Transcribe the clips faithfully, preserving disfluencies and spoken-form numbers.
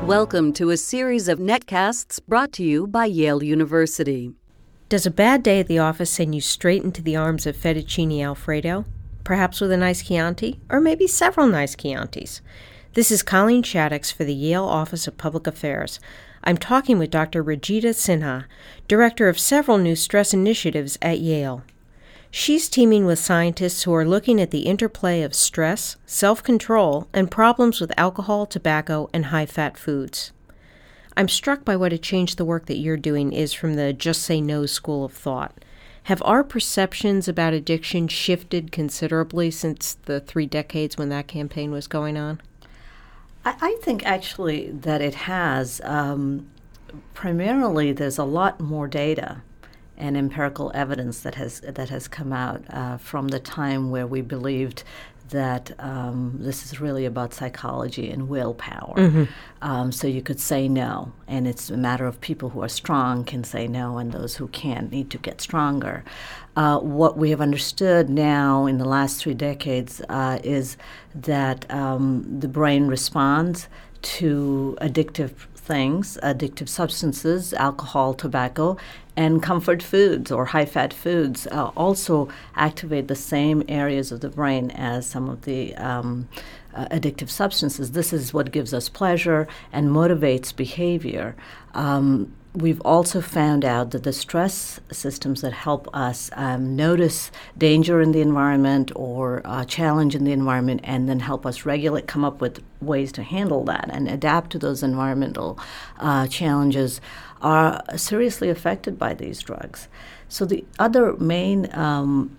Welcome to a series of netcasts brought to you by Yale University. Does a bad day at the office send you straight into the arms of fettuccine alfredo? Perhaps with a nice Chianti? Or maybe several nice Chiantis? This is Colleen Shaddix for the Yale Office of Public Affairs. I'm talking with Doctor Rajita Sinha, director of several new stress initiatives at Yale. She's teaming with scientists who are looking at the interplay of stress, self-control, and problems with alcohol, tobacco, and high-fat foods. I'm struck by what a change the work that you're doing is from the Just Say No school of thought. Have our perceptions about addiction shifted considerably since the three decades when that campaign was going on? I, I think actually that it has. Um, primarily, there's a lot more data and empirical evidence that has that has come out uh, from the time where we believed that um, this is really about psychology and willpower. Mm-hmm. Um, so you could say no, and it's a matter of people who are strong can say no, and those who can't need to get stronger. Uh, what we have understood now in the last three decades uh, is that um, the brain responds to addictive things, addictive substances, alcohol, tobacco, and comfort foods or high-fat foods uh, also activate the same areas of the brain as some of the um, uh, addictive substances. This is what gives us pleasure and motivates behavior. Um, We've also found out that the stress systems that help us um, notice danger in the environment or uh, challenge in the environment and then help us regulate, come up with ways to handle that and adapt to those environmental uh, challenges are seriously affected by these drugs. So the other main um,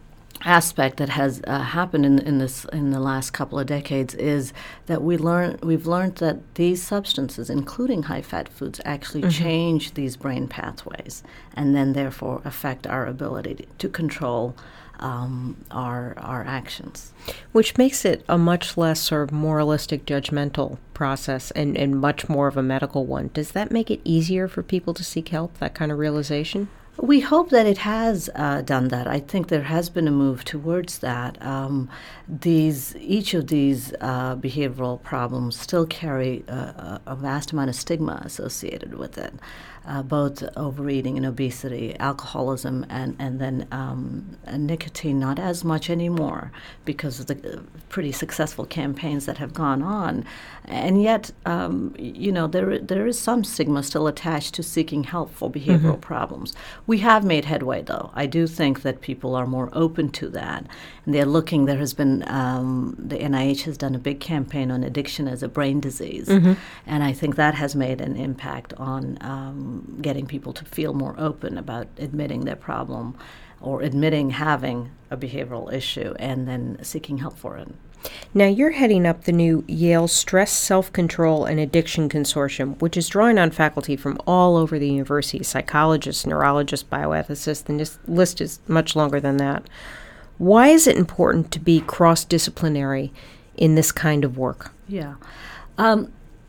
aspect that has uh, happened in, in this in the last couple of decades is that we learn we've learned that these substances, including high-fat foods, actually mm-hmm. change these brain pathways and then therefore affect our ability to, to control um, our our actions. Which makes it a much less sort of moralistic, judgmental process and, and much more of a medical one. Does that make it easier for people to seek help, that kind of realization? We hope that it has uh, done that. I think there has been a move towards that. Um, these, each of these uh, behavioral problems still carry a, a vast amount of stigma associated with it, uh, both overeating and obesity, alcoholism, and, and then um, and nicotine, not as much anymore because of the pretty successful campaigns that have gone on. And yet, um, you know, there there is some stigma still attached to seeking help for behavioral mm-hmm. problems. We have made headway, though. I do think that people are more open to that. And they're looking, there has been, um, the N I H has done a big campaign on addiction as a brain disease. Mm-hmm. And I think that has made an impact on um, getting people to feel more open about admitting their problem or admitting having a behavioral issue and then seeking help for it. Now, you're heading up the new Yale Stress, Self-Control, and Addiction Consortium, which is drawing on faculty from all over the university, psychologists, neurologists, bioethicists, and this list is much longer than that. Why is it important to be cross-disciplinary in this kind of work? Yeah. Um,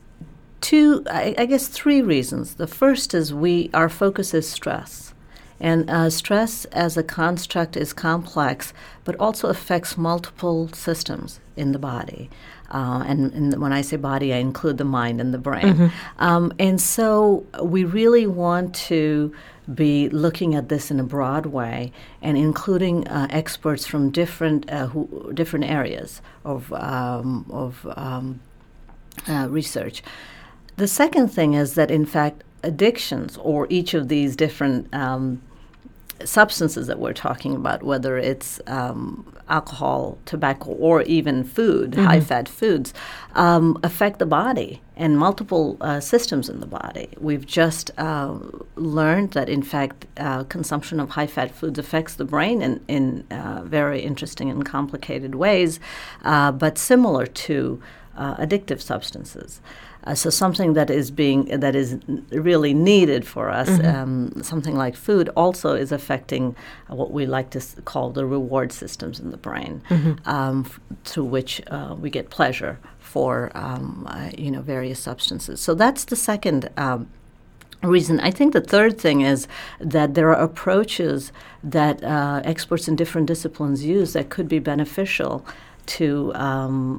two, I, I guess three reasons. The first is we our focus is stress. And uh, stress as a construct is complex, but also affects multiple systems in the body. Uh, and, and when I say body, I include the mind and the brain. Mm-hmm. Um, and so we really want to be looking at this in a broad way and including uh, experts from different uh, who, different areas of, um, of um, uh, research. The second thing is that, in fact, addictions, or each of these different um, substances that we're talking about, whether it's um, alcohol, tobacco, or even food, mm-hmm. high-fat foods, um, affect the body and multiple uh, systems in the body. We've just uh, learned that, in fact, uh, consumption of high-fat foods affects the brain in, in uh, very interesting and complicated ways, uh, but similar to uh, addictive substances. Uh, so something that is being that is really needed for us, mm-hmm. um, something like food, also is affecting what we like to s- call the reward systems in the brain, mm-hmm. um, f- through which uh, we get pleasure for um, uh, you know various substances. So that's the second um, reason. I think the third thing is that there are approaches that uh, experts in different disciplines use that could be beneficial to um,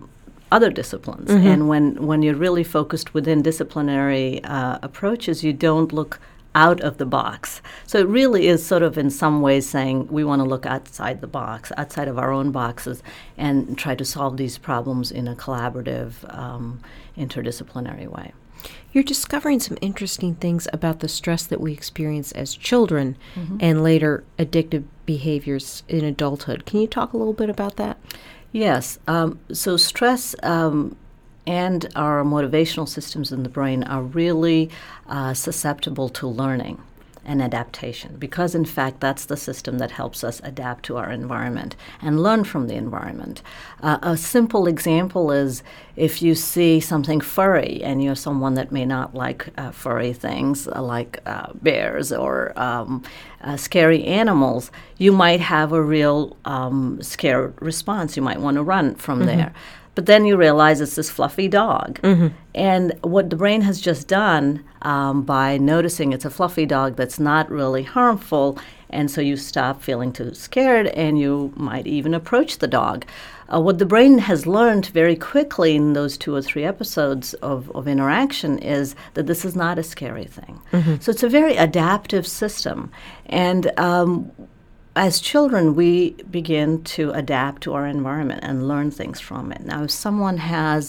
other disciplines. Mm-hmm. And when, when you're really focused within disciplinary uh, approaches, you don't look out of the box. So it really is sort of in some ways saying we want to look outside the box, outside of our own boxes, and try to solve these problems in a collaborative, um, interdisciplinary way. You're discovering some interesting things about the stress that we experience as children Mm-hmm. and later addictive behaviors in adulthood. Can you talk a little bit about that? Yes. Um, so stress um, and our motivational systems in the brain are really uh, susceptible to learning and adaptation, because in fact that's the system that helps us adapt to our environment and learn from the environment. Uh, a simple example is if you see something furry and you're someone that may not like uh, furry things uh, like uh, bears or um, uh, scary animals, you might have a real um, scare response. You might want to run from mm-hmm. there. But then you realize it's this fluffy dog. Mm-hmm. And what the brain has just done um, by noticing it's a fluffy dog that's not really harmful, and so you stop feeling too scared and you might even approach the dog. Uh, what the brain has learned very quickly in those two or three episodes of, of interaction is that this is not a scary thing. Mm-hmm. So it's a very adaptive system. And um, as children, we begin to adapt to our environment and learn things from it. Now, if someone has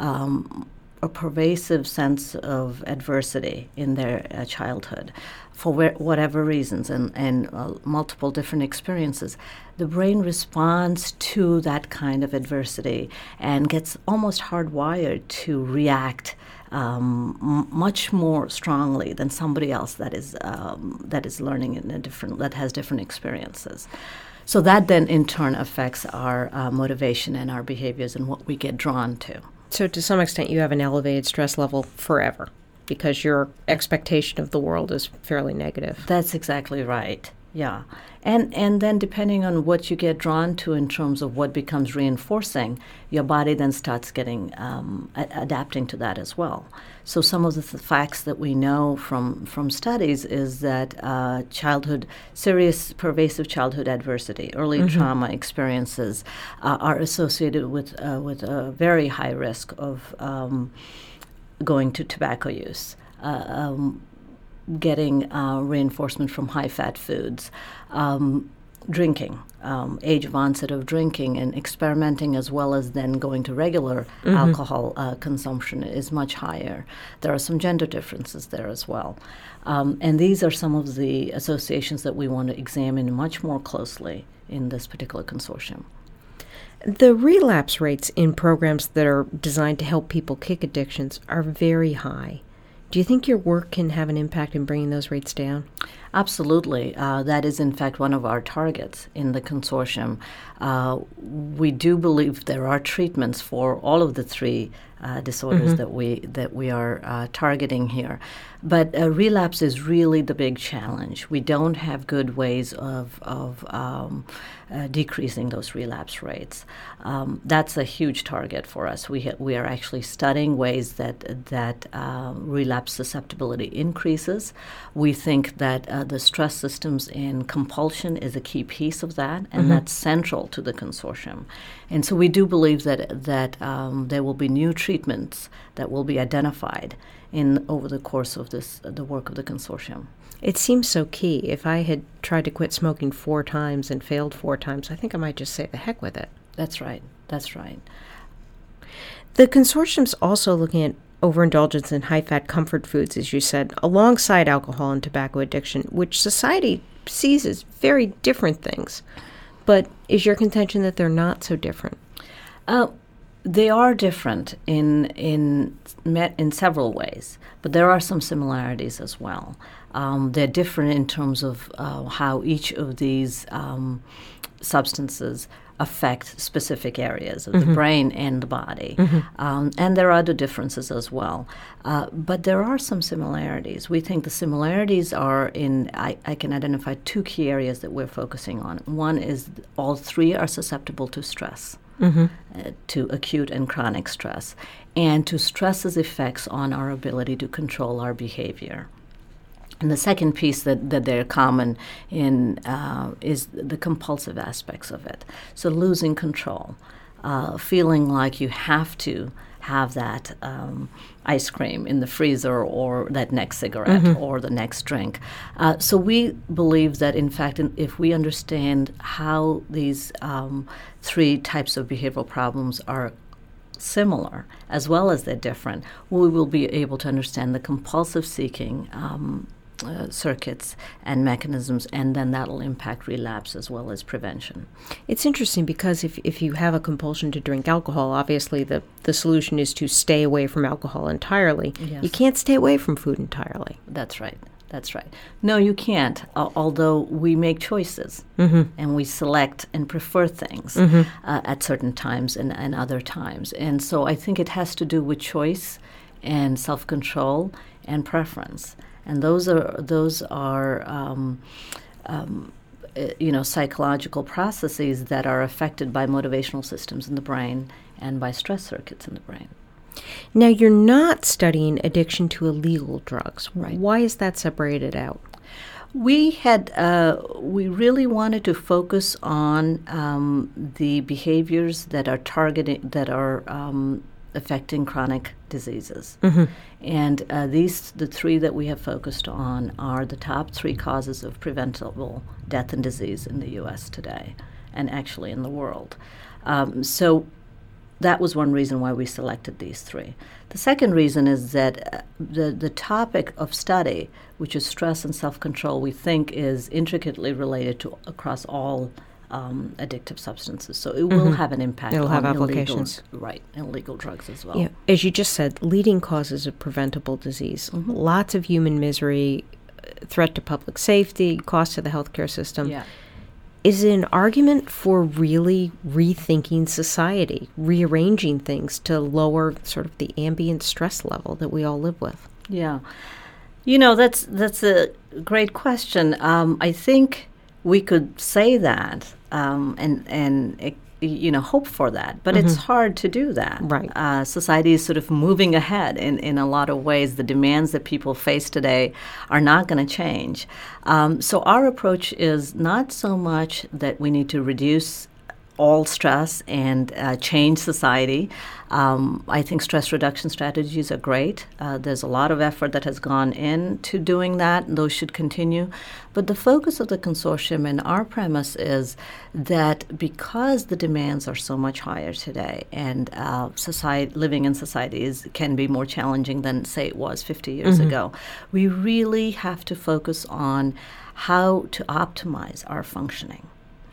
um, a pervasive sense of adversity in their uh, childhood, for where, whatever reasons, and, and uh, multiple different experiences, the brain responds to that kind of adversity and gets almost hardwired to react Um, m- much more strongly than somebody else that is um, that is learning in a different that has different experiences. So that then in turn affects our uh, motivation and our behaviors and what we get drawn to. So to some extent, you have an elevated stress level forever because your expectation of the world is fairly negative. That's exactly right. Yeah. And and then depending on what you get drawn to in terms of what becomes reinforcing, your body then starts getting um, a- adapting to that as well. So some of the th- facts that we know from, from studies is that uh, childhood, serious pervasive childhood adversity, early mm-hmm. trauma experiences uh, are associated with, uh, with a very high risk of um, going to tobacco use. Uh, um, getting uh, reinforcement from high-fat foods, um, drinking, um, age of onset of drinking, and experimenting as well as then going to regular mm-hmm. alcohol uh, consumption is much higher. There are some gender differences there as well. Um, and these are some of the associations that we want to examine much more closely in this particular consortium. The relapse rates in programs that are designed to help people kick addictions are very high. Do you think your work can have an impact in bringing those rates down? Absolutely. Uh, that is, in fact, one of our targets in the consortium. Uh, we do believe there are treatments for all of the three uh, disorders mm-hmm. that we that we are uh, targeting here. But uh, relapse is really the big challenge. We don't have good ways of, of um, uh, decreasing those relapse rates. Um, that's a huge target for us. We ha- we are actually studying ways that that uh, relapse susceptibility increases. We think that uh, the stress systems in compulsion is a key piece of that, and mm-hmm. that's central to the consortium. And so we do believe that that um, there will be new treatments that will be identified in over the course of this uh, the work of the consortium. It seems so key. If I had tried to quit smoking four times and failed four times, I think I might just say the heck with it. That's right. That's right. The consortium's also looking at overindulgence in high-fat comfort foods, as you said, alongside alcohol and tobacco addiction, which society sees as very different things. But is your contention that they're not so different? Uh, they are different in in in several ways, but there are some similarities as well. Um, they're different in terms of uh, how each of these um, substances affect specific areas of mm-hmm. the brain and the body. Mm-hmm. Um, and there are other differences as well. Uh, but there are some similarities. We think the similarities are in, I, I can identify two key areas that we're focusing on. One is all three are susceptible to stress, mm-hmm. uh, to acute and chronic stress, and to stress's effects on our ability to control our behavior. And the second piece that, that they're common in uh, is the compulsive aspects of it. So losing control. uh, feeling like you have to have that um, ice cream in the freezer or that next cigarette mm-hmm. or the next drink. Uh, so we believe that, in fact, in, if we understand how these um, three types of behavioral problems are similar as well as they're different, we will be able to understand the compulsive seeking um, uh, circuits and mechanisms, and then that'll impact relapse as well as prevention. It's interesting because if, if you have a compulsion to drink alcohol, obviously the, the solution is to stay away from alcohol entirely. Yes. You can't stay away from food entirely. That's right. That's right. No, you can't, uh, although we make choices mm-hmm. and we select and prefer things mm-hmm. uh, at certain times and, and other times. And so I think it has to do with choice and self-control and preference. And those are those are um, um, you know, psychological processes that are affected by motivational systems in the brain and by stress circuits in the brain. Now, you're not studying addiction to illegal drugs. Right. Why is that separated out? We had uh, we really wanted to focus on um, the behaviors that are targeting that are um, affecting chronic diseases. Mm-hmm. And uh, these, the three that we have focused on, are the top three causes of preventable death and disease in the U S today, and actually in the world. Um, so that was one reason why we selected these three. The second reason is that uh, the, the topic of study, which is stress and self-control, we think is intricately related to across all Um, addictive substances, so it will mm-hmm. have an impact It'll on have illegal, applications. right, illegal drugs as well. Yeah. As you just said, leading causes of preventable disease. Mm-hmm. Lots of human misery, threat to public safety, cost to the healthcare system. Yeah. Is it an argument for really rethinking society, rearranging things to lower sort of the ambient stress level that we all live with? Yeah. You know, that's that's a great question. Um, I think we could say that um, and, and it, you know, hope for that, but mm-hmm. it's hard to do that. Right. Uh, society is sort of moving ahead in, in a lot of ways. The demands that people face today are not going to change. Um, so our approach is not so much that we need to reduce all stress and uh, change society. Um, I think stress reduction strategies are great. Uh, there's a lot of effort that has gone into doing that, and those should continue. But the focus of the consortium and our premise is that because the demands are so much higher today, and uh, society, living in society is, can be more challenging than, say, it was fifty years mm-hmm. ago, we really have to focus on how to optimize our functioning.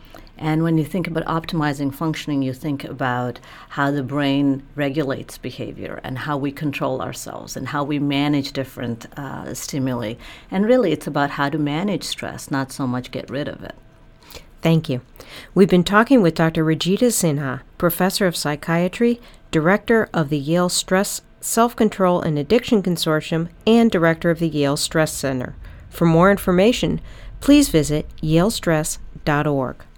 And when you think about optimizing functioning, you think about how the brain regulates behavior and how we control ourselves and how we manage different uh, stimuli. And really, it's about how to manage stress, not so much get rid of it. Thank you. We've been talking with Doctor Rajita Sinha, Professor of Psychiatry, Director of the Yale Stress, Self-Control, and Addiction Consortium, and Director of the Yale Stress Center. For more information, please visit yale stress dot org.